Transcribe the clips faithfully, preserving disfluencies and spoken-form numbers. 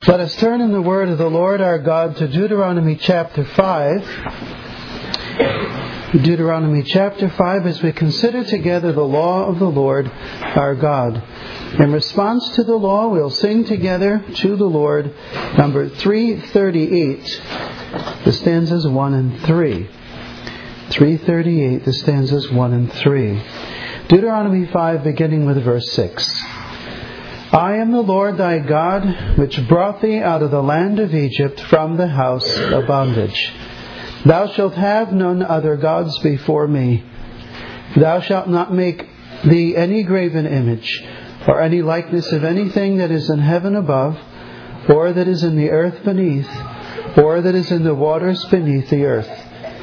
Let us turn in the word of the Lord our God to Deuteronomy chapter five. Deuteronomy chapter five, as we consider together the law of the Lord our God. In response to the law, we'll sing together to the Lord number three thirty-eight, the stanzas one and three. three thirty-eight, the stanzas one and three. Deuteronomy five, beginning with verse six. I am the Lord thy God, which brought thee out of the land of Egypt from the house of bondage. Thou shalt have none other gods before me. Thou shalt not make thee any graven image, or any likeness of anything that is in heaven above, or that is in the earth beneath, or that is in the waters beneath the earth.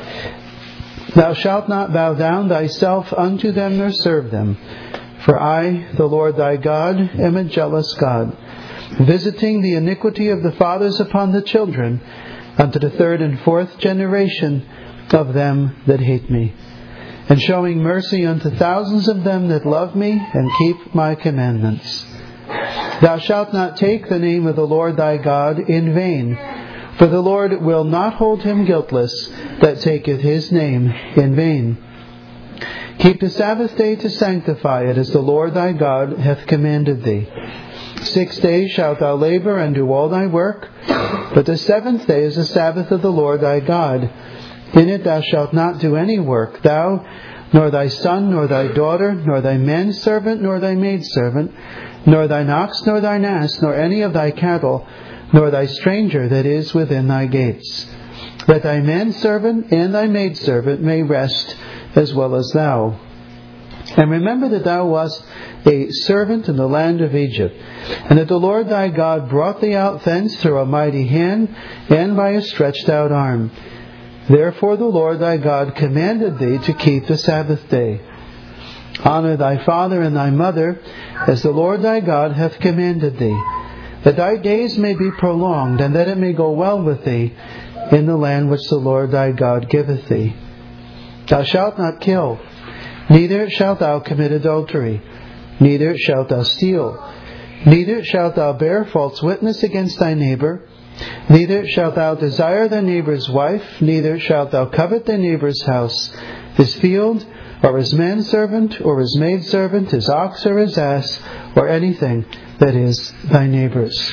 Thou shalt not bow down thyself unto them nor serve them. For I, the Lord thy God, am a jealous God, visiting the iniquity of the fathers upon the children, unto the third and fourth generation of them that hate me, and showing mercy unto thousands of them that love me and keep my commandments. Thou shalt not take the name of the Lord thy God in vain, for the Lord will not hold him guiltless that taketh his name in vain. Keep the Sabbath day to sanctify it, as the Lord thy God hath commanded thee. Six days shalt thou labor and do all thy work, but the seventh day is the Sabbath of the Lord thy God. In it thou shalt not do any work, thou, nor thy son, nor thy daughter, nor thy manservant, nor thy maidservant, nor thine ox, nor thine ass, nor any of thy cattle, nor thy stranger that is within thy gates. That thy manservant and thy maidservant may rest as well as thou. And remember that thou wast a servant in the land of Egypt, and that the Lord thy God brought thee out thence through a mighty hand and by a stretched out arm. Therefore the Lord thy God commanded thee to keep the Sabbath day. Honor thy father and thy mother, as the Lord thy God hath commanded thee, that thy days may be prolonged, and that it may go well with thee in the land which the Lord thy God giveth thee. Thou shalt not kill, neither shalt thou commit adultery, neither shalt thou steal, neither shalt thou bear false witness against thy neighbor, neither shalt thou desire thy neighbor's wife, neither shalt thou covet thy neighbor's house, his field, or his manservant, or his maidservant, his ox or his ass, or anything that is thy neighbor's.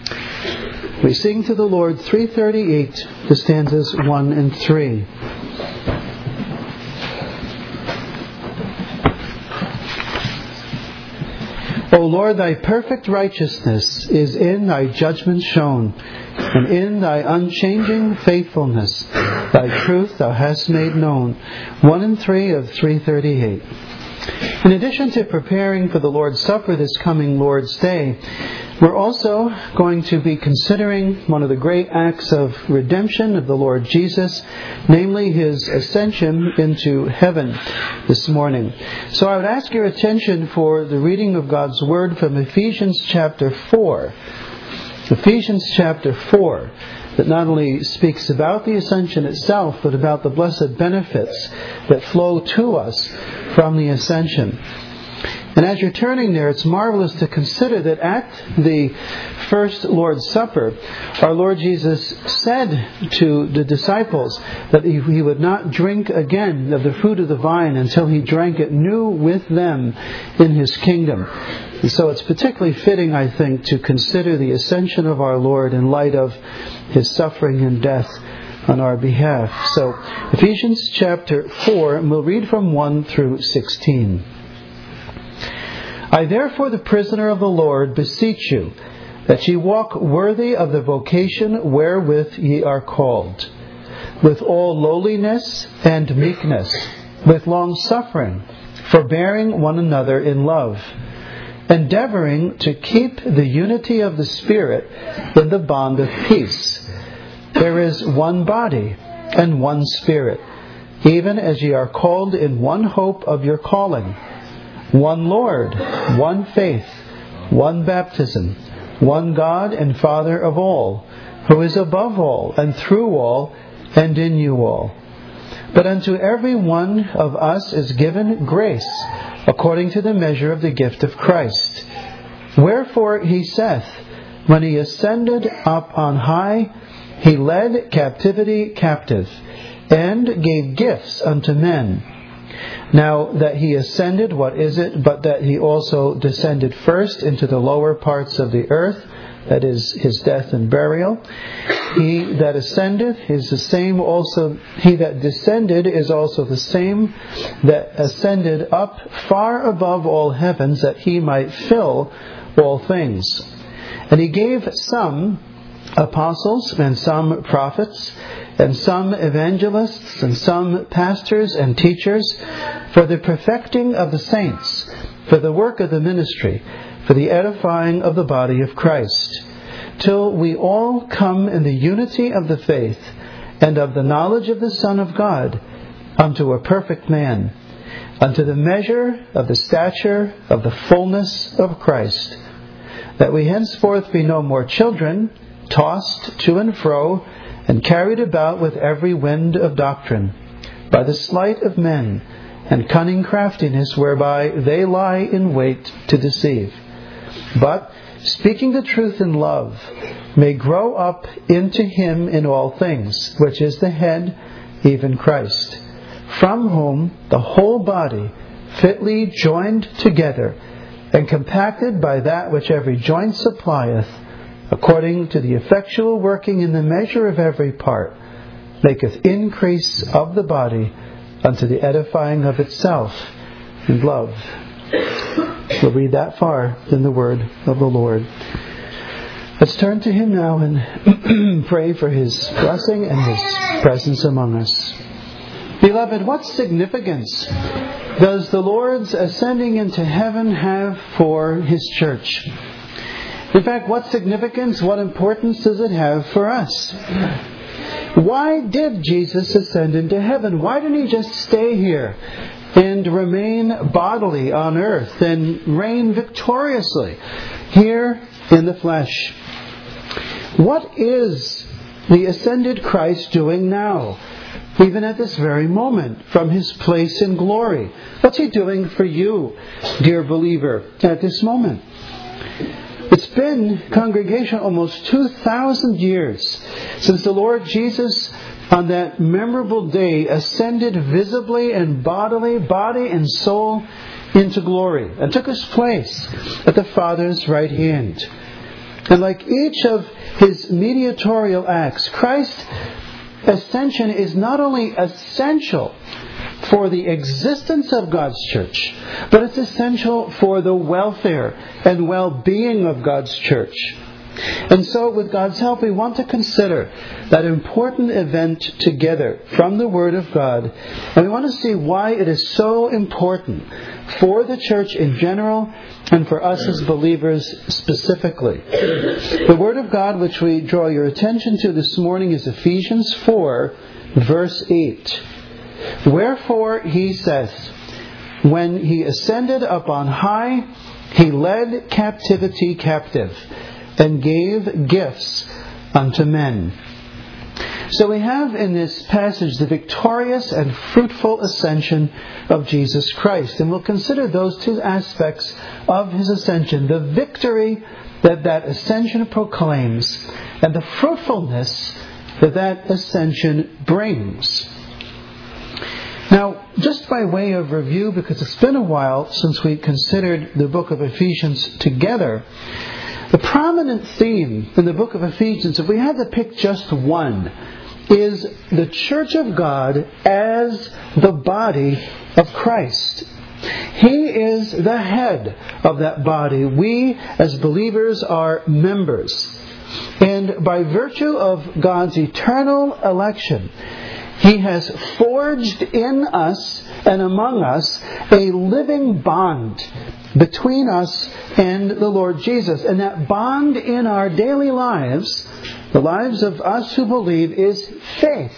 We sing to the Lord three thirty-eight, the stanzas one and three. O Lord, thy perfect righteousness is in thy judgment shown, and in thy unchanging faithfulness thy truth thou hast made known. One and three of three thirty-eight. In addition to preparing for the Lord's Supper this coming Lord's Day, we're also going to be considering one of the great acts of redemption of the Lord Jesus, namely His ascension into heaven this morning. So I would ask your attention for the reading of God's Word from Ephesians chapter four. Ephesians chapter four, that not only speaks about the ascension itself, but about the blessed benefits that flow to us from the ascension. And as you're turning there, it's marvelous to consider that at the first Lord's Supper, our Lord Jesus said to the disciples that he would not drink again of the fruit of the vine until He drank it new with them in His kingdom. And so it's particularly fitting, I think, to consider the ascension of our Lord in light of His suffering and death on our behalf. So, Ephesians chapter four, and we'll read from one through sixteen. I therefore, the prisoner of the Lord, beseech you, that ye walk worthy of the vocation wherewith ye are called, with all lowliness and meekness, with long suffering, forbearing one another in love, endeavoring to keep the unity of the Spirit in the bond of peace. There is one body and one Spirit, even as ye are called in one hope of your calling, one Lord, one faith, one baptism, one God and Father of all, who is above all and through all and in you all. But unto every one of us is given grace, according to the measure of the gift of Christ. Wherefore he saith, when he ascended up on high, he led captivity captive, and gave gifts unto men. Now that he ascended, what is it but that he also descended first into the lower parts of the earth, that is, his death and burial. He that ascended is the same also, he that descended is also the same that ascended up far above all heavens, that he might fill all things. And he gave some apostles, and some prophets, and some evangelists, and some pastors and teachers, for the perfecting of the saints, for the work of the ministry, for the edifying of the body of Christ, till we all come in the unity of the faith, and of the knowledge of the Son of God, unto a perfect man, unto the measure of the stature of the fullness of Christ, that we henceforth be no more children, tossed to and fro, and carried about with every wind of doctrine, by the sleight of men, and cunning craftiness whereby they lie in wait to deceive. But, speaking the truth in love, may grow up into him in all things, which is the head, even Christ, from whom the whole body, fitly joined together, and compacted by that which every joint supplieth, according to the effectual working in the measure of every part, maketh increase of the body unto the edifying of itself in love. We'll read that far in the word of the Lord. Let's turn to him now and pray for his blessing and his presence among us. Beloved, what significance does the Lord's ascending into heaven have for his church? In fact, what significance, what importance does it have for us? Why did Jesus ascend into heaven? Why didn't he just stay here and remain bodily on earth and reign victoriously here in the flesh? What is the ascended Christ doing now, even at this very moment, from his place in glory? What's he doing for you, dear believer, at this moment? It's been, congregation, almost two thousand years since the Lord Jesus, on that memorable day, ascended visibly and bodily, body and soul, into glory, and took his place at the Father's right hand. And like each of his mediatorial acts, Christ's ascension is not only essential for the existence of God's church, but it's essential for the welfare and well-being of God's church. And so, with God's help, we want to consider that important event together from the Word of God. And we want to see why it is so important for the church in general and for us as believers specifically. The Word of God which we draw your attention to this morning is Ephesians four, verse eight. Wherefore, he says, when he ascended up on high, he led captivity captive, and gave gifts unto men. So we have in this passage the victorious and fruitful ascension of Jesus Christ. And we'll consider those two aspects of his ascension. The victory that that ascension proclaims, and the fruitfulness that that ascension brings. Now, just by way of review, because it's been a while since we considered the book of Ephesians together, the prominent theme in the book of Ephesians, if we had to pick just one, is the church of God as the body of Christ. He is the head of that body. We, as believers, are members. And by virtue of God's eternal election, He has forged in us and among us a living bond between us and the Lord Jesus. And that bond in our daily lives, the lives of us who believe, is faith.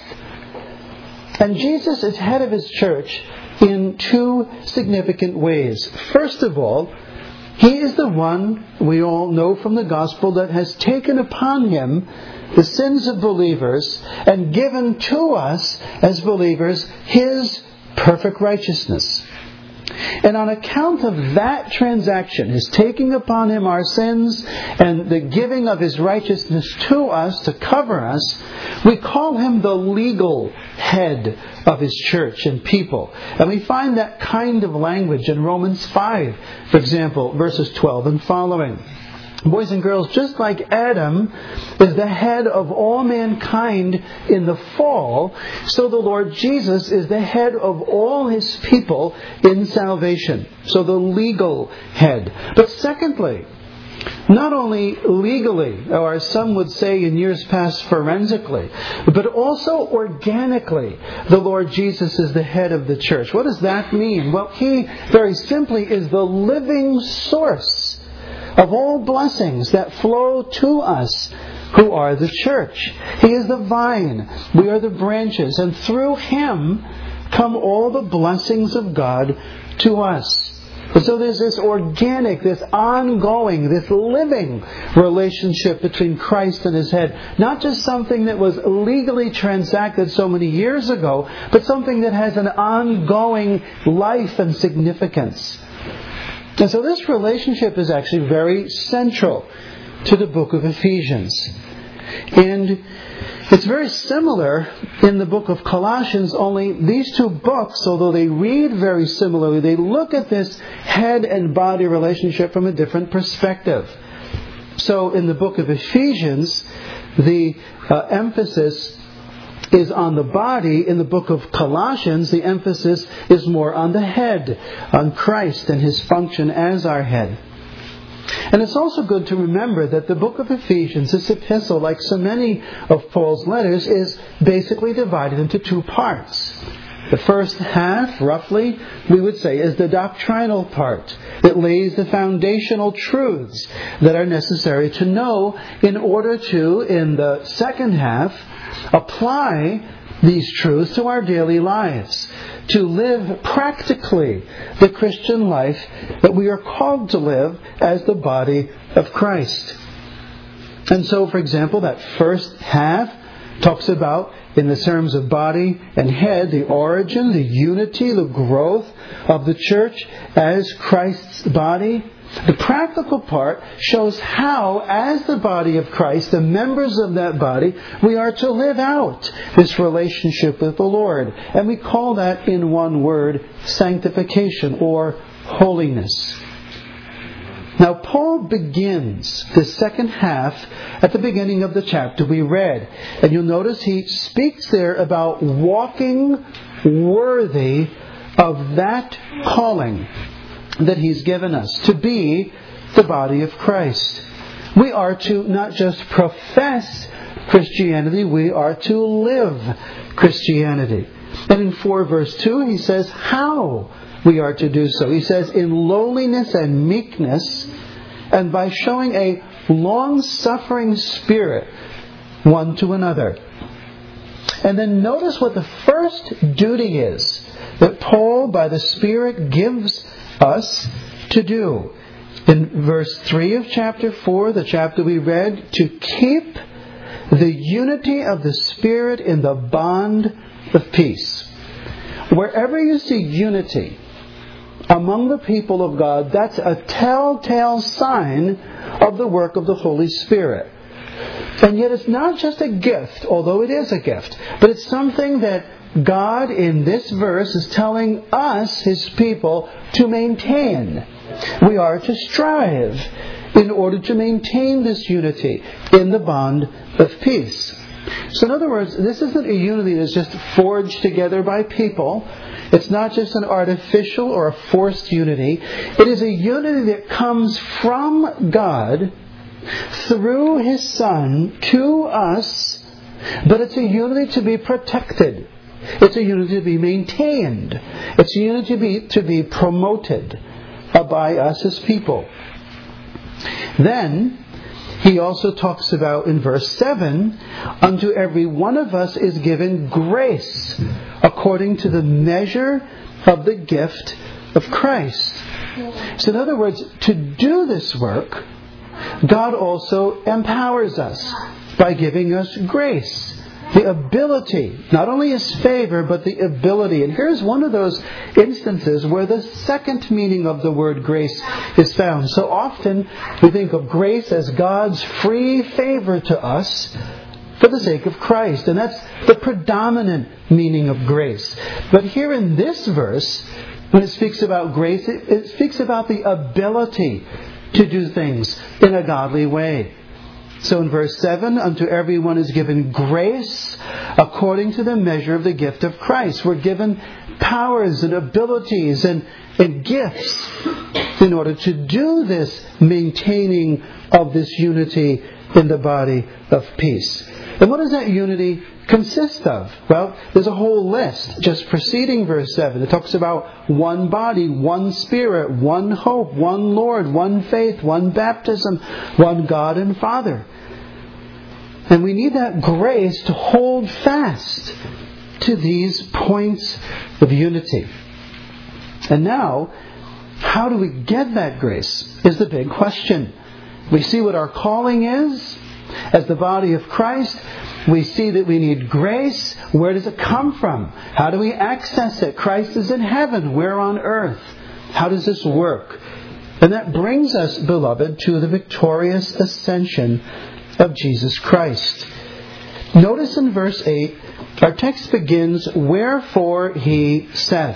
And Jesus is head of His church in two significant ways. First of all, He is the one, we all know from the Gospel, that has taken upon Him the sins of believers and given to us as believers His perfect righteousness. And on account of that transaction, His taking upon Him our sins and the giving of His righteousness to us to cover us, we call Him the legal head of His church and people. And we find that kind of language in Romans five, for example, verses twelve and following. Boys and girls, just like Adam is the head of all mankind in the fall, so the Lord Jesus is the head of all His people in salvation. So the legal head. But secondly, not only legally, or as some would say in years past forensically, but also organically, the Lord Jesus is the head of the church. What does that mean? Well, He, very simply, is the living source of all blessings that flow to us who are the church. He is the vine, we are the branches, and through Him come all the blessings of God to us. And so there's this organic, this ongoing, this living relationship between Christ and His head. Not just something that was legally transacted so many years ago, but something that has an ongoing life and significance. And so this relationship is actually very central to the book of Ephesians. And it's very similar in the book of Colossians, only these two books, although they read very similarly, they look at this head and body relationship from a different perspective. So in the book of Ephesians, the uh, emphasis is on the body. In the book of Colossians, the emphasis is more on the head, on Christ and His function as our head. And it's also good to remember that the book of Ephesians, this epistle, like so many of Paul's letters, is basically divided into two parts. The first half, roughly, we would say, is the doctrinal part that lays the foundational truths that are necessary to know in order to, in the second half, apply these truths to our daily lives, to live practically the Christian life that we are called to live as the body of Christ. And so, for example, that first half talks about, in the terms of body and head, the origin, the unity, the growth of the church as Christ's body. The practical part shows how, as the body of Christ, the members of that body, we are to live out this relationship with the Lord. And we call that, in one word, sanctification or holiness. Now, Paul begins the second half at the beginning of the chapter we read. And you'll notice he speaks there about walking worthy of that calling that He's given us, to be the body of Christ. We are to not just profess Christianity, we are to live Christianity. And in four verse two, he says how we are to do so. He says, in lowliness and meekness, and by showing a long-suffering spirit one to another. And then notice what the first duty is that Paul, by the Spirit, gives us to do. In verse three of chapter four, the chapter we read, to keep the unity of the Spirit in the bond of peace. Wherever you see unity among the people of God, that's a telltale sign of the work of the Holy Spirit. And yet it's not just a gift, although it is a gift, but it's something that God in this verse is telling us, His people, to maintain. We are to strive in order to maintain this unity in the bond of peace. So in other words, this isn't a unity that's just forged together by people. It's not just an artificial or a forced unity. It is a unity that comes from God through His Son to us, but it's a unity to be protected. It's a unity to be maintained. It's a unity to be, to be promoted by us as people. Then, he also talks about in verse seven, unto every one of us is given grace according to the measure of the gift of Christ. So in other words, to do this work, God also empowers us by giving us grace. The ability, not only His favor, but the ability. And here's one of those instances where the second meaning of the word grace is found. So often we think of grace as God's free favor to us for the sake of Christ. And that's the predominant meaning of grace. But here in this verse, when it speaks about grace, it, it speaks about the ability to do things in a godly way. So in verse seven, unto everyone is given grace according to the measure of the gift of Christ. We're given powers and abilities and, and gifts in order to do this maintaining of this unity in the body of peace. And what does that unity consist of? Well, there's a whole list just preceding verse seven. It talks about one body, one Spirit, one hope, one Lord, one faith, one baptism, one God and Father. And we need that grace to hold fast to these points of unity. And now, how do we get that grace is the big question. We see what our calling is as the body of Christ. We see that we need grace. Where does it come from? How do we access it? Christ is in heaven. We're on earth. How does this work? And that brings us, beloved, to the victorious ascension of Jesus Christ. Notice in verse eight, our text begins, wherefore He saith.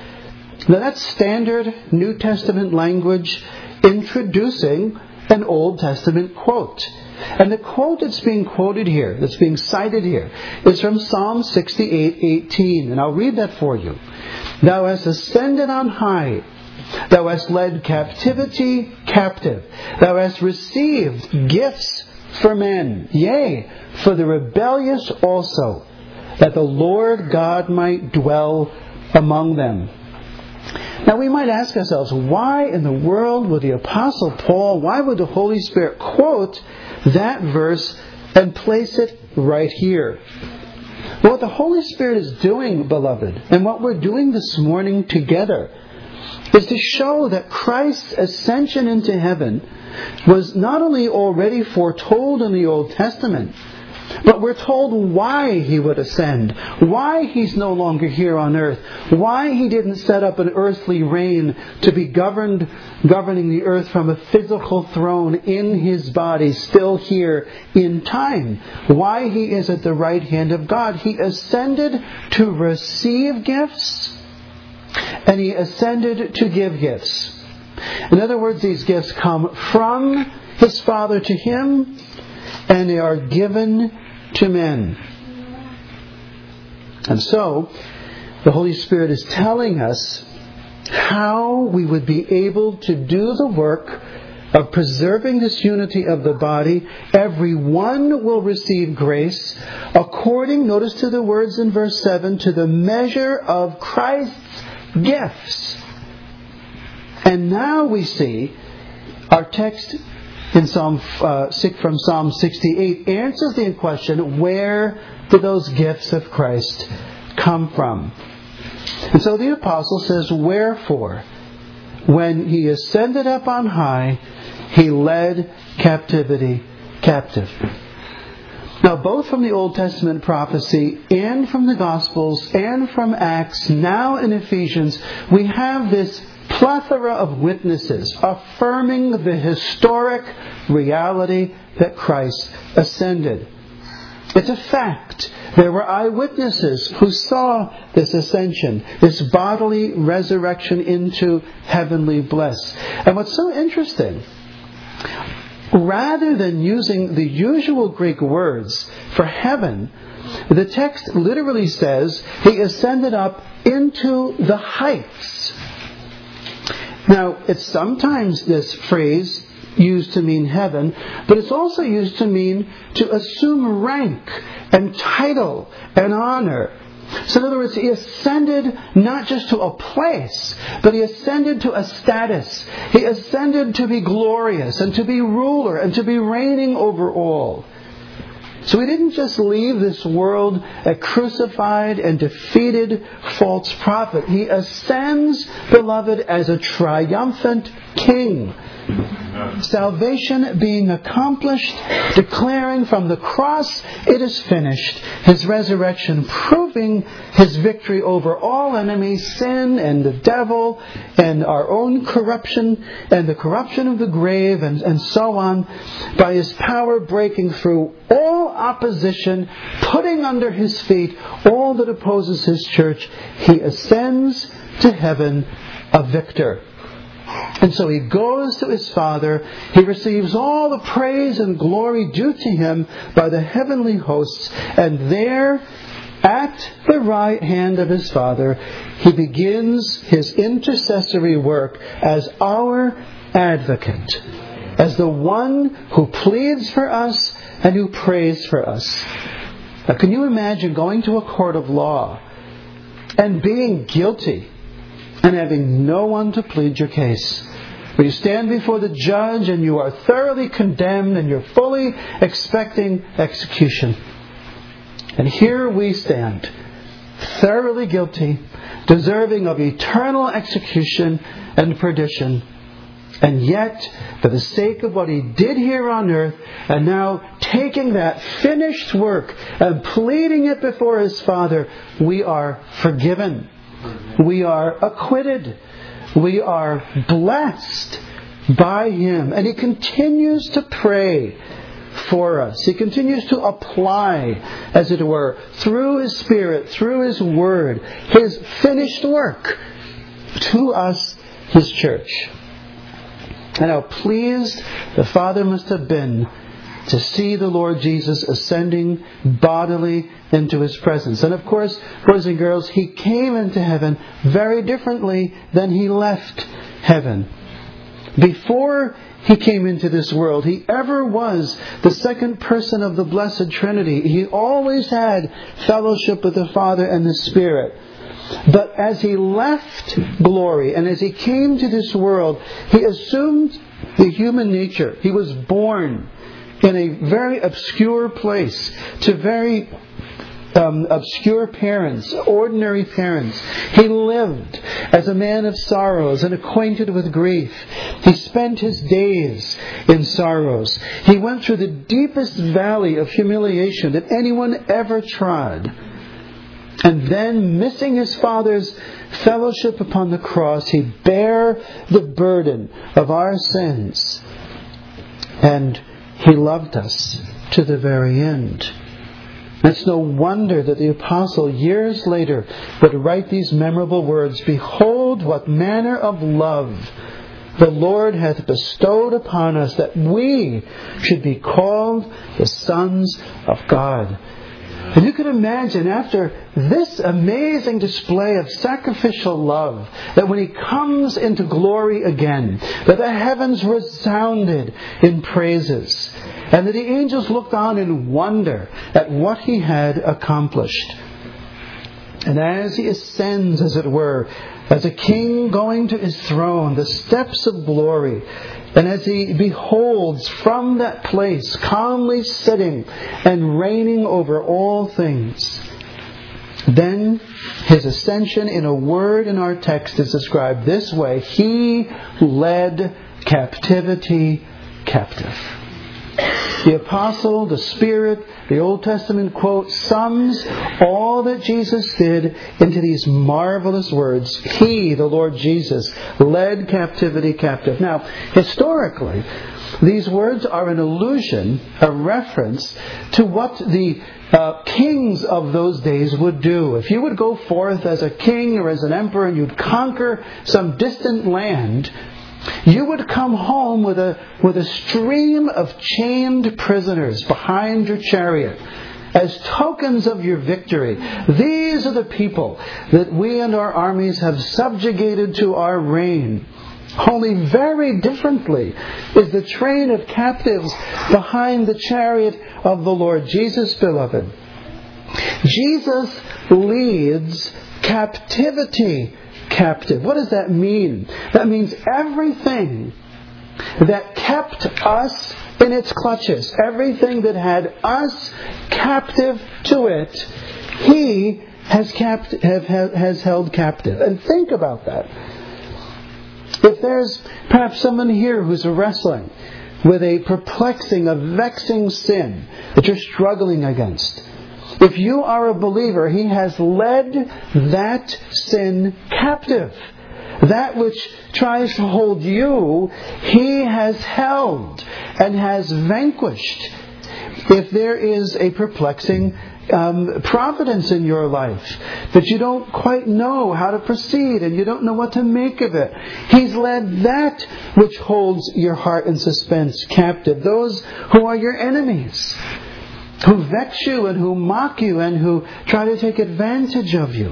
Now that's standard New Testament language introducing an Old Testament quote. And the quote that's being quoted here, that's being cited here, is from Psalm sixty-eight eighteen. And I'll read that for you. Thou hast ascended on high. Thou hast led captivity captive. Thou hast received gifts for men, yea, for the rebellious also, that the Lord God might dwell among them. Now we might ask ourselves, why in the world would the Apostle Paul, why would the Holy Spirit quote that verse and place it right here? Well, what the Holy Spirit is doing, beloved, and what we're doing this morning together, is to show that Christ's ascension into heaven was not only already foretold in the Old Testament, but we're told why He would ascend, why He's no longer here on earth, why He didn't set up an earthly reign to be governed, governing the earth from a physical throne in His body, still here in time, why He is at the right hand of God. He ascended to receive gifts, and He ascended to give gifts. In other words, these gifts come from His Father to Him, and they are given to men. And so, the Holy Spirit is telling us how we would be able to do the work of preserving this unity of the body. Everyone will receive grace according, notice to the words in verse seven, to the measure of Christ's gifts. And now we see our text in Psalm uh, from Psalm sixty-eight answers the question, where do those gifts of Christ come from? And so the apostle says, wherefore, when He ascended up on high, He led captivity captive. Now, both from the Old Testament prophecy and from the Gospels and from Acts, now in Ephesians, we have this plethora of witnesses affirming the historic reality that Christ ascended. It's a fact. There were eyewitnesses who saw this ascension, this bodily resurrection into heavenly bliss. And what's so interesting, rather than using the usual Greek words for heaven, the text literally says He ascended up into the heights. Now, it's sometimes this phrase used to mean heaven, but it's also used to mean to assume rank and title and honor. So in other words, He ascended not just to a place, but He ascended to a status. He ascended to be glorious and to be ruler and to be reigning over all. So He didn't just leave this world a crucified and defeated false prophet. He ascends, beloved, as a triumphant king. Salvation being accomplished, declaring from the cross, it is finished. His resurrection proving His victory over all enemies, sin and the devil and our own corruption and the corruption of the grave and, and so on, by His power breaking through all opposition, putting under His feet all that opposes His church. He ascends to heaven a victor. And so He goes to His Father. He receives all the praise and glory due to Him by the heavenly hosts. And there, at the right hand of His Father, He begins His intercessory work as our advocate, as the one who pleads for us and who prays for us. Now, can you imagine going to a court of law and being guilty and having no one to plead your case? Where you stand before the judge and you are thoroughly condemned and you're fully expecting execution. And here we stand, thoroughly guilty, deserving of eternal execution and perdition. And yet, for the sake of what He did here on earth, and now taking that finished work and pleading it before His Father, we are forgiven. We are acquitted. We are blessed by Him. And He continues to pray for us. He continues to apply, as it were, through His Spirit, through His Word, His finished work to us, His church. And how pleased the Father must have been to see the Lord Jesus ascending bodily into His presence. And of course, boys and girls, He came into heaven very differently than He left heaven. Before He came into this world, He ever was the second person of the Blessed Trinity. He always had fellowship with the Father and the Spirit. But as He left glory and as He came to this world, He assumed the human nature. He was born in a very obscure place to very um, obscure parents, ordinary parents. He lived as a man of sorrows and acquainted with grief. He spent His days in sorrows. He went through the deepest valley of humiliation that anyone ever trod. And then, missing His Father's fellowship upon the cross, He bare the burden of our sins. And He loved us to the very end. It's no wonder that the Apostle, years later, would write these memorable words, "Behold, what manner of love the Lord hath bestowed upon us, that we should be called the sons of God." And you can imagine, after this amazing display of sacrificial love, that when He comes into glory again, that the heavens resounded in praises, and that the angels looked on in wonder at what He had accomplished. And as He ascends, as it were, as a king going to His throne, the steps of glory, and as He beholds from that place, calmly sitting and reigning over all things, then His ascension, in a word in our text, is described this way: He led captivity captive. The Apostle, the Spirit, the Old Testament quote sums all that Jesus did into these marvelous words. He, the Lord Jesus, led captivity captive. Now, historically, these words are an allusion, a reference to what the uh, kings of those days would do. If you would go forth as a king or as an emperor and you'd conquer some distant land, you would come home with a with a stream of chained prisoners behind your chariot as tokens of your victory. These are the people that we and our armies have subjugated to our reign. Only very differently is the train of captives behind the chariot of the Lord Jesus, beloved. Jesus leads captivity captive. What does that mean? That means everything that kept us in its clutches, everything that had us captive to it, He has, capt- have, have, has held captive. And think about that. If there's perhaps someone here who's wrestling with a perplexing, a vexing sin that you're struggling against, if you are a believer, He has led that sin captive. That which tries to hold you, He has held and has vanquished. If there is a perplexing um, providence in your life that you don't quite know how to proceed and you don't know what to make of it, He's led that which holds your heart in suspense captive. Those who are your enemies, who vex you and who mock you and who try to take advantage of you.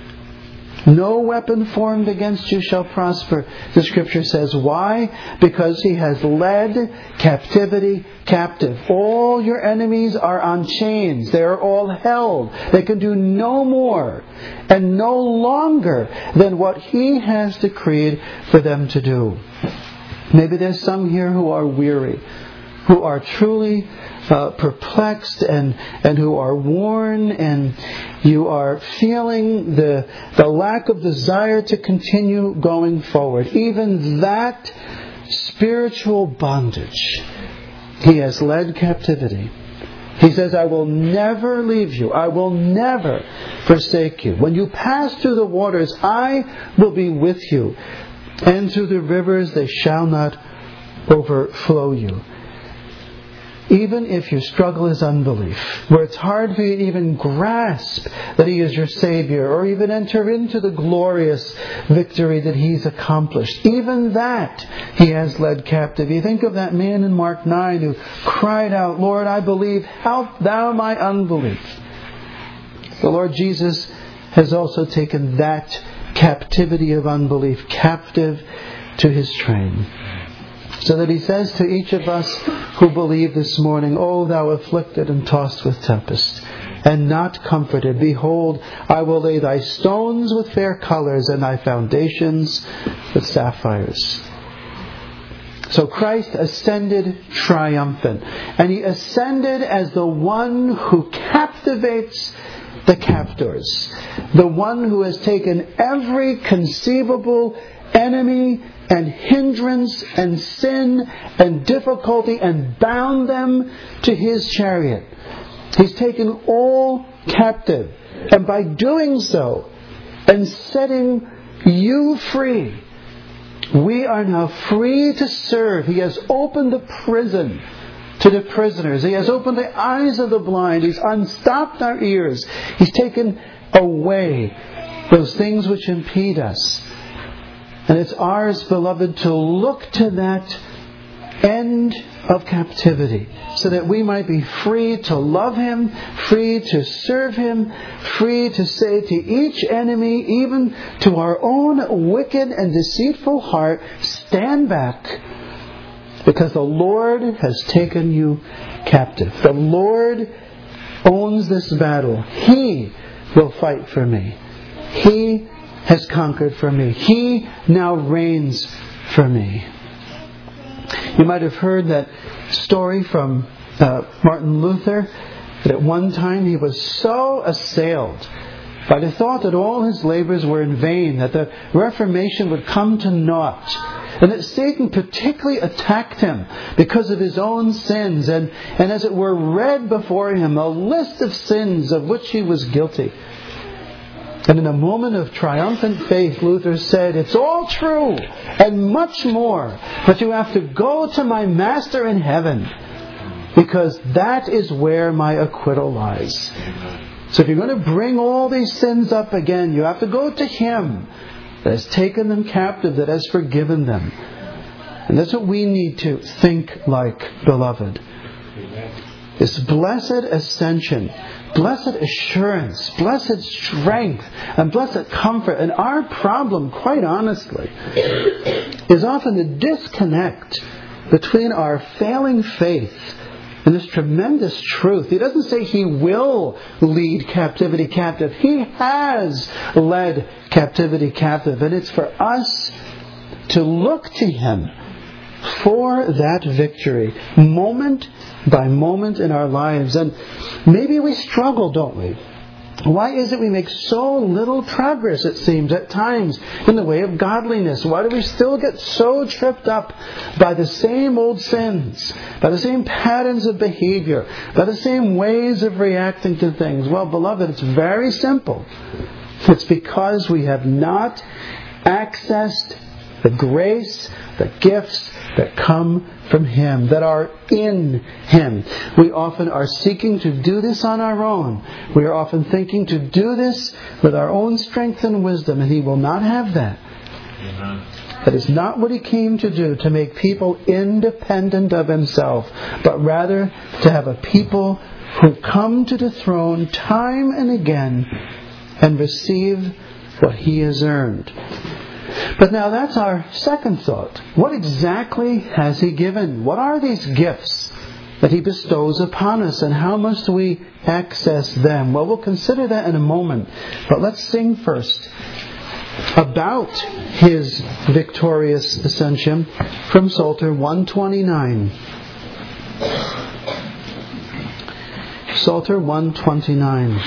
No weapon formed against you shall prosper, the Scripture says. Why? Because He has led captivity captive. All your enemies are on chains. They are all held. They can do no more and no longer than what He has decreed for them to do. Maybe there's some here who are weary, who are truly Uh, perplexed and, and who are worn, and you are feeling the, the lack of desire to continue going forward. Even that spiritual bondage, He has led captivity. He says, I will never leave you. I will never forsake you. When you pass through the waters, I will be with you. And through the rivers, they shall not overflow you. Even if your struggle is unbelief, where it's hard for you to even grasp that He is your Savior, or even enter into the glorious victory that He's accomplished, even that He has led captive. You think of that man in Mark nine who cried out, Lord, I believe, help thou my unbelief. The Lord Jesus has also taken that captivity of unbelief captive to His train. So that He says to each of us who believe this morning, O thou afflicted and tossed with tempest, and not comforted, behold, I will lay thy stones with fair colours, and thy foundations with sapphires. So Christ ascended triumphant, and He ascended as the one who captivates the captors, the one who has taken every conceivable enemy and hindrance and sin and difficulty and bound them to His chariot. He's taken all captive. And by doing so and setting you free, we are now free to serve. He has opened the prison to the prisoners. He has opened the eyes of the blind. He's unstopped our ears. He's taken away those things which impede us. And it's ours, beloved, to look to that end of captivity, so that we might be free to love Him, free to serve Him, free to say to each enemy, even to our own wicked and deceitful heart, stand back, because the Lord has taken you captive. The Lord owns this battle. He will fight for me. He has conquered for me. He now reigns for me. You might have heard that story from uh, Martin Luther, that at one time he was so assailed by the thought that all his labors were in vain, that the Reformation would come to naught, and that Satan particularly attacked him because of his own sins, and, and as it were read before him a list of sins of which he was guilty. And in a moment of triumphant faith, Luther said, it's all true and much more, but you have to go to my Master in heaven, because that is where my acquittal lies. So if you're going to bring all these sins up again, you have to go to Him that has taken them captive, that has forgiven them. And that's what we need to think like, beloved. This blessed ascension, blessed assurance, blessed strength, and blessed comfort. And our problem, quite honestly, is often the disconnect between our failing faith and this tremendous truth. He doesn't say He will lead captivity captive. He has led captivity captive. And it's for us to look to Him for that victory, moment by moment in our lives. And maybe we struggle, don't we? Why is it we make so little progress, it seems, at times, in the way of godliness? Why do we still get so tripped up by the same old sins, by the same patterns of behavior, by the same ways of reacting to things? Well, beloved, it's very simple. It's because we have not accessed the grace, the gifts that come from Him, that are in Him. We often are seeking to do this on our own. We are often thinking to do this with our own strength and wisdom, and He will not have that. Amen. That is not what He came to do, to make people independent of Himself, but rather to have a people who come to the throne time and again and receive what He has earned. But now that's our second thought. What exactly has He given? What are these gifts that He bestows upon us, and how must we access them? Well, we'll consider that in a moment. But let's sing first about His victorious ascension from Psalter one twenty-nine. Psalter one twenty-nine.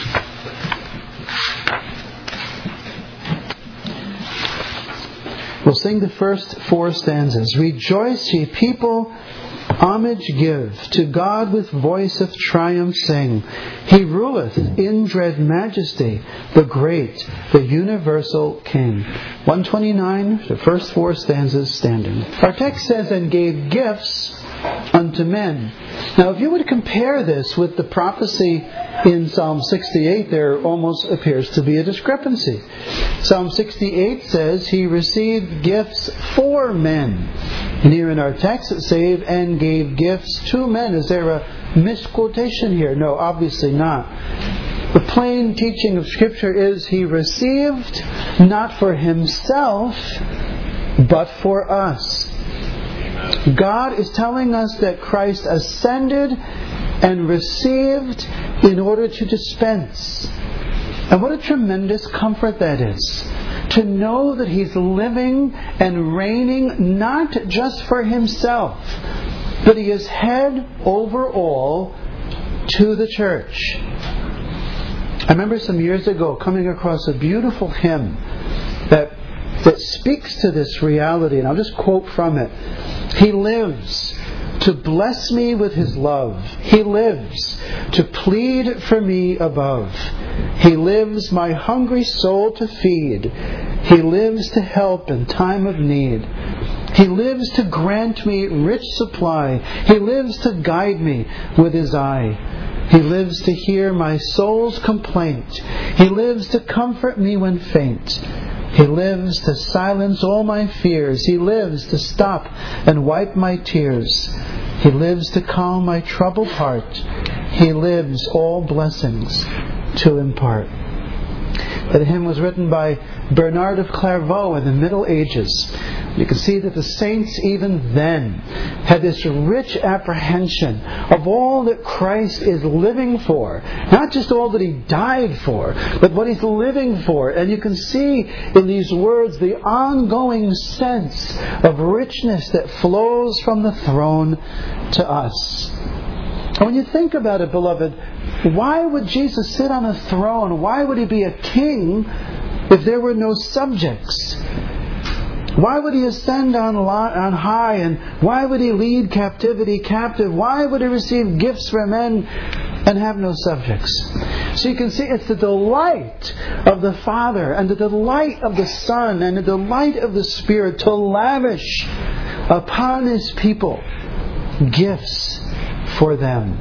We'll sing the first four stanzas. Rejoice, ye people, homage give. To God with voice of triumph sing. He ruleth in dread majesty, the great, the universal King. one twenty-nine, the first four stanzas standing. Our text says, and gave gifts unto men. Now, if you would compare this with the prophecy in Psalm sixty-eight, there almost appears to be a discrepancy. Psalm sixty-eight says, He received gifts for men. And here in our text it says, and gave gifts to men. Is there a misquotation here? No, obviously not. The plain teaching of Scripture is He received not for Himself, but for us. God is telling us that Christ ascended and received in order to dispense. And what a tremendous comfort that is. To know that He's living and reigning not just for Himself, but He is head over all to the church. I remember some years ago coming across a beautiful hymn that that speaks to this reality, and I'll just quote from it. He lives to bless me with His love. He lives to plead for me above. He lives my hungry soul to feed. He lives to help in time of need. He lives to grant me rich supply. He lives to guide me with His eye. He lives to hear my soul's complaint. He lives to comfort me when faint. He lives to silence all my fears. He lives to stop and wipe my tears. He lives to calm my troubled heart. He lives all blessings to impart. That hymn was written by Bernard of Clairvaux in the Middle Ages. You can see that the saints even then had this rich apprehension of all that Christ is living for. Not just all that He died for, but what He's living for. And you can see in these words the ongoing sense of richness that flows from the throne to us. And when you think about it, beloved, why would Jesus sit on a throne? Why would He be a king if there were no subjects? Why would He ascend on on high? And why would He lead captivity captive? Why would He receive gifts from men and have no subjects? So you can see it's the delight of the Father and the delight of the Son and the delight of the Spirit to lavish upon His people gifts for them.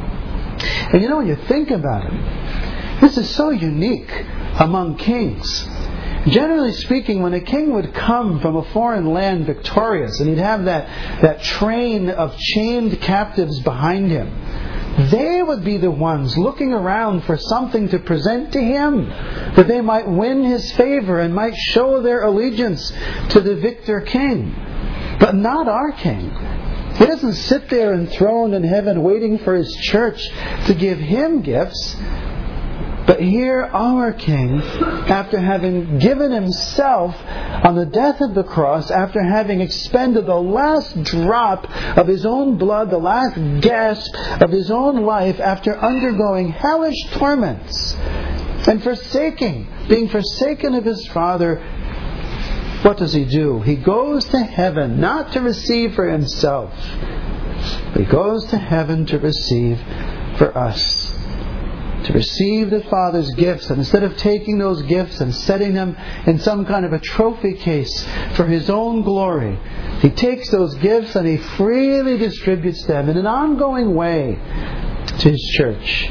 And you know, when you think about it, this is so unique among kings. Generally speaking, when a king would come from a foreign land victorious, and he'd have that, that train of chained captives behind him, they would be the ones looking around for something to present to him, that they might win his favor and might show their allegiance to the victor king. But not our king. He doesn't sit there enthroned in heaven waiting for His church to give Him gifts. But here our King, after having given Himself on the death of the cross, after having expended the last drop of His own blood, the last gasp of His own life, after undergoing hellish torments, And forsaking, being forsaken of His Father, what does He do? He goes to heaven, not to receive for Himself, but He goes to heaven to receive for us. To receive the Father's gifts, and instead of taking those gifts and setting them in some kind of a trophy case for His own glory, He takes those gifts and He freely distributes them in an ongoing way to His church.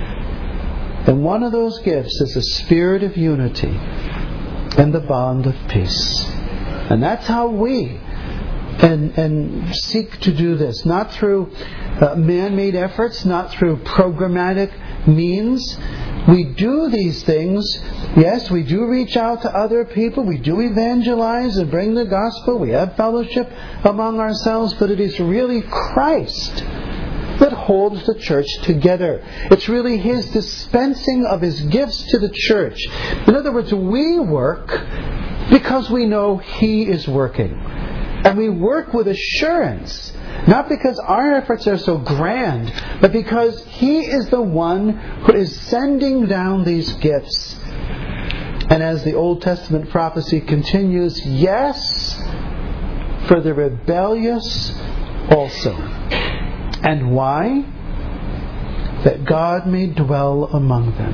And one of those gifts is the spirit of unity and the bond of peace. And that's how we and, and seek to do this. Not through uh, man-made efforts, not through programmatic means. We do these things. Yes, we do reach out to other people. We do evangelize and bring the gospel. We have fellowship among ourselves. But it is really Christ that holds the church together. It's really His dispensing of His gifts to the church. In other words, we work because we know He is working. And we work with assurance. Not because our efforts are so grand, but because He is the one who is sending down these gifts. And as the Old Testament prophecy continues, yes, for the rebellious also. And why? That God may dwell among them.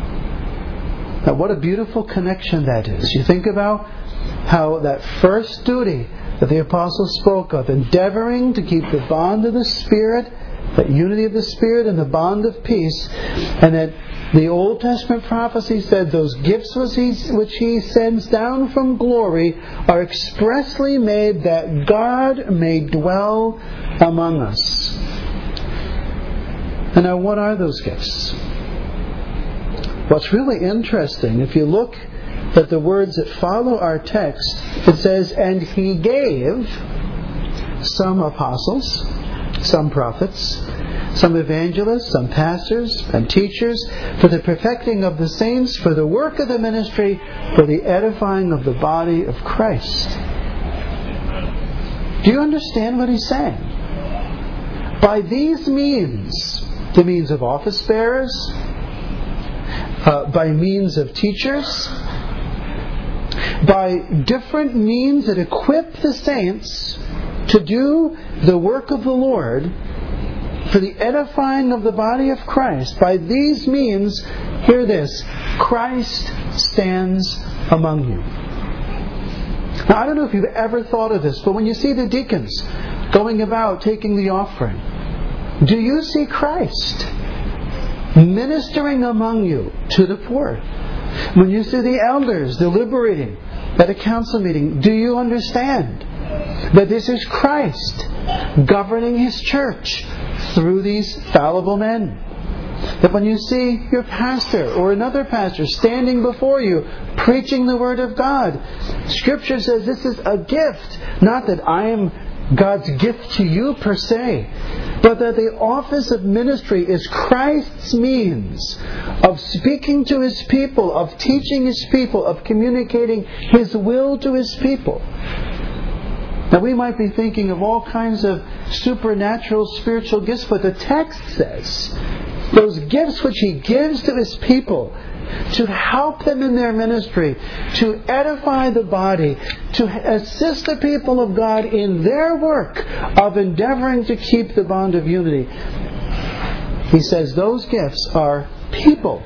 Now what a beautiful connection that is. You think about how that first duty that the Apostle spoke of, endeavoring to keep the bond of the Spirit, that unity of the Spirit and the bond of peace, and that the Old Testament prophecy said those gifts which He sends down from glory are expressly made that God may dwell among us. And now what are those gifts? What's really interesting, if you look at the words that follow our text, it says, and He gave some apostles, some prophets, some evangelists, some pastors and teachers, for the perfecting of the saints, for the work of the ministry, for the edifying of the body of Christ. Do you understand what He's saying? By these means, the means of office bearers, uh, by means of teachers, by different means that equip the saints to do the work of the Lord for the edifying of the body of Christ. By these means, hear this, Christ stands among you. Now, I don't know if you've ever thought of this, but when you see the deacons going about taking the offering, do you see Christ ministering among you to the poor? When you see the elders deliberating at a council meeting, do you understand that this is Christ governing His church through these fallible men? That when you see your pastor or another pastor standing before you preaching the Word of God, Scripture says this is a gift. Not that I am God's gift to you per se, but that the office of ministry is Christ's means of speaking to His people, of teaching His people, of communicating His will to His people. Now we might be thinking of all kinds of supernatural spiritual gifts, but the text says those gifts which He gives to His people to help them in their ministry, to edify the body, to assist the people of God in their work of endeavoring to keep the bond of unity. He says those gifts are people.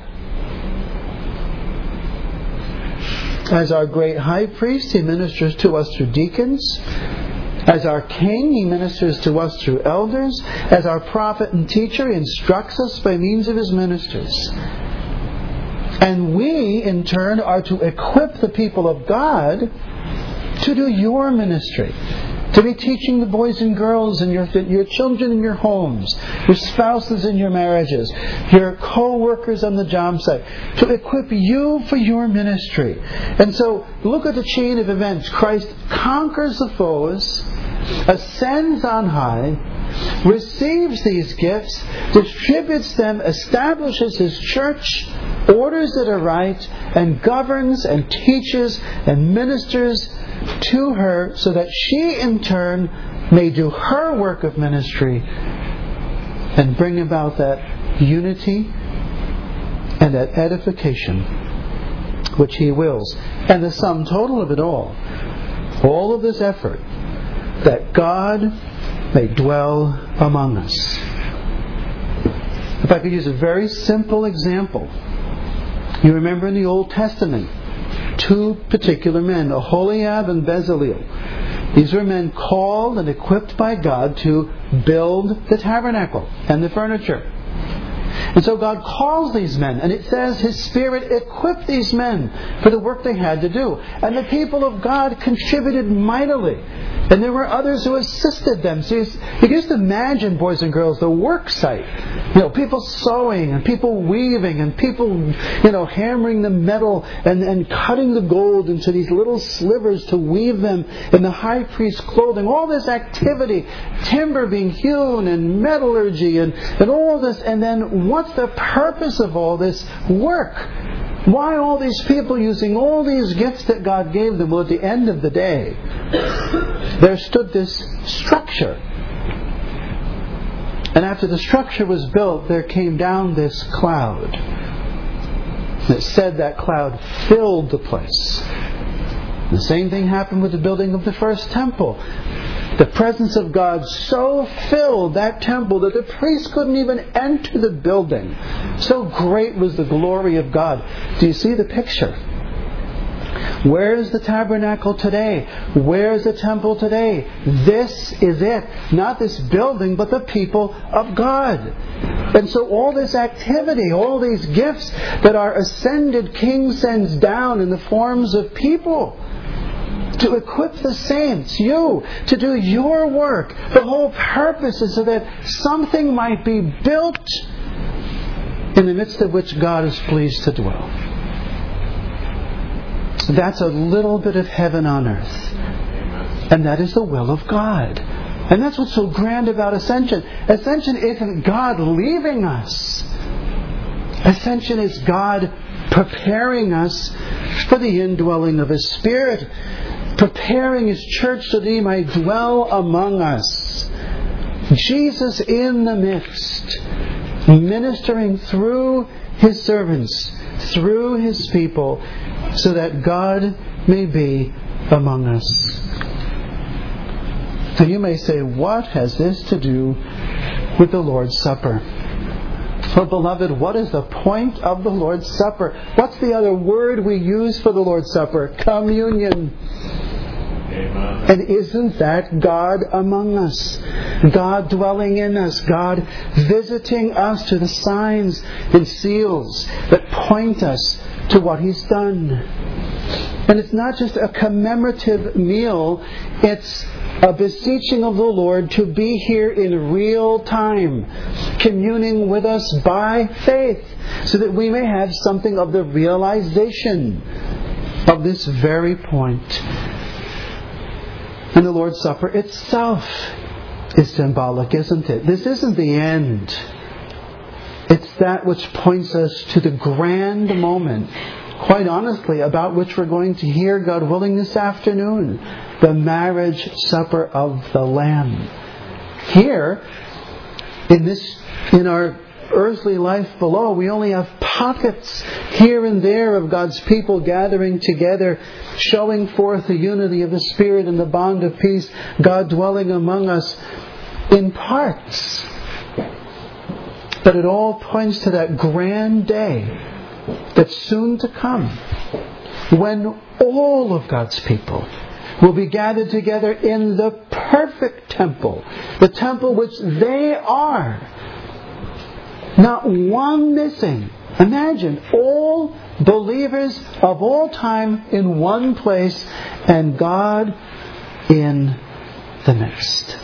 As our great high priest, He ministers to us through deacons. As our king, He ministers to us through elders. As our prophet and teacher, He instructs us by means of His ministers. And we, in turn, are to equip the people of God to do your ministry. To be teaching the boys and girls and your, your children in your homes, your spouses in your marriages, your co-workers on the job site, to equip you for your ministry. And so, look at the chain of events. Christ conquers the foes, ascends on high, receives these gifts, distributes them, establishes His church, orders it aright, and governs and teaches and ministers to her so that she in turn may do her work of ministry and bring about that unity and and that edification which He wills. And the sum total of it all, all of this effort, that God may dwell among us. If I could use a very simple example. You remember in the Old Testament, two particular men, Aholiab and Bezalel. These were men called and equipped by God to build the tabernacle and the furniture. And so God calls these men, and it says His Spirit equipped these men for the work they had to do. And the people of God contributed mightily. And there were others who assisted them. So you can just imagine, boys and girls, the work site. You know, people sewing and people weaving and people, you know, hammering the metal and, and cutting the gold into these little slivers to weave them in the high priest's clothing. All this activity, timber being hewn and metallurgy and, and all this. And then what's the purpose of all this work? Why all these people using all these gifts that God gave them? Well, at the end of the day, there stood this structure. And after the structure was built, there came down this cloud. It said that cloud filled the place. The same thing happened with the building of the first temple. The presence of God so filled that temple that the priest couldn't even enter the building. So great was the glory of God. Do you see the picture? Where is the tabernacle today? Where is the temple today? This is it. Not this building, but the people of God. And so all this activity, all these gifts that our ascended King sends down in the forms of people, to equip the saints, you, to do your work. The whole purpose is so that something might be built in the midst of which God is pleased to dwell. That's a little bit of heaven on earth. And that is the will of God. And that's what's so grand about Ascension. Ascension isn't God leaving us. Ascension is God preparing us for the indwelling of His Spirit, preparing His church so that He might dwell among us. Jesus in the midst, ministering through His servants, through His people, so that God may be among us. So you may say, what has this to do with the Lord's Supper? So, beloved, what is the point of the Lord's Supper? What's the other word we use for the Lord's Supper? Communion. Amen. And isn't that God among us? God dwelling in us. God visiting us to the signs and seals that point us to what He's done. And it's not just a commemorative meal. It's a beseeching of the Lord to be here in real time, communing with us by faith, so that we may have something of the realization of this very point. And the Lord's Supper itself is symbolic, isn't it? This isn't the end. It's that which points us to the grand moment, quite honestly, about which we're going to hear, God willing, this afternoon. The marriage supper of the Lamb. Here, in this, in our earthly life below, we only have pockets here and there of God's people gathering together, showing forth the unity of the Spirit and the bond of peace, God dwelling among us in parts. But it all points to that grand day that's soon to come, when all of God's people will be gathered together in the perfect temple, the temple which they are. Not one missing. Imagine all believers of all time in one place, and God in the midst.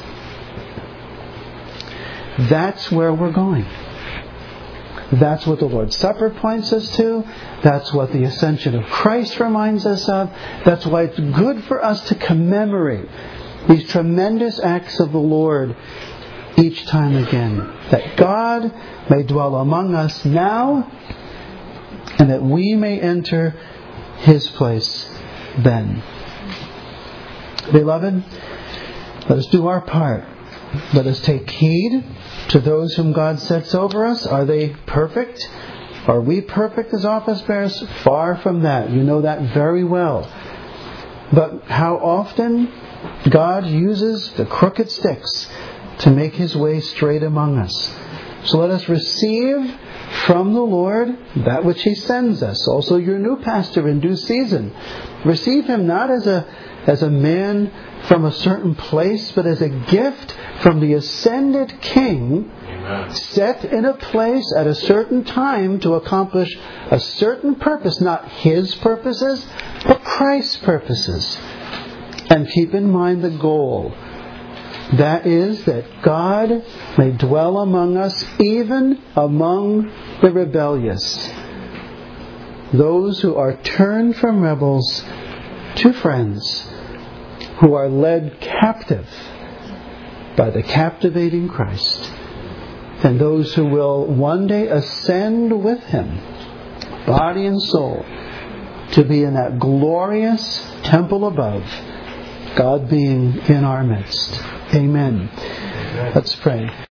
That's where we're going. That's what the Lord's Supper points us to. That's what the ascension of Christ reminds us of. That's why it's good for us to commemorate these tremendous acts of the Lord each time again. That God may dwell among us now, and that we may enter His place then. Beloved, let us do our part. Let us take heed to those whom God sets over us. Are they perfect? Are we perfect as office bearers? Far from that. You know that very well. But how often God uses the crooked sticks to make His way straight among us. So let us receive from the Lord that which He sends us. Also your new pastor in due season. Receive him not as a as a man from a certain place, but as a gift from the ascended King, Amen. Set in a place at a certain time to accomplish a certain purpose, not His purposes, but Christ's purposes. And keep in mind the goal. That is, that God may dwell among us, even among the rebellious. Those who are turned from rebels to friends, who are led captive by the captivating Christ, and those who will one day ascend with Him, body and soul, to be in that glorious temple above, God being in our midst. Amen. Amen. Let's pray.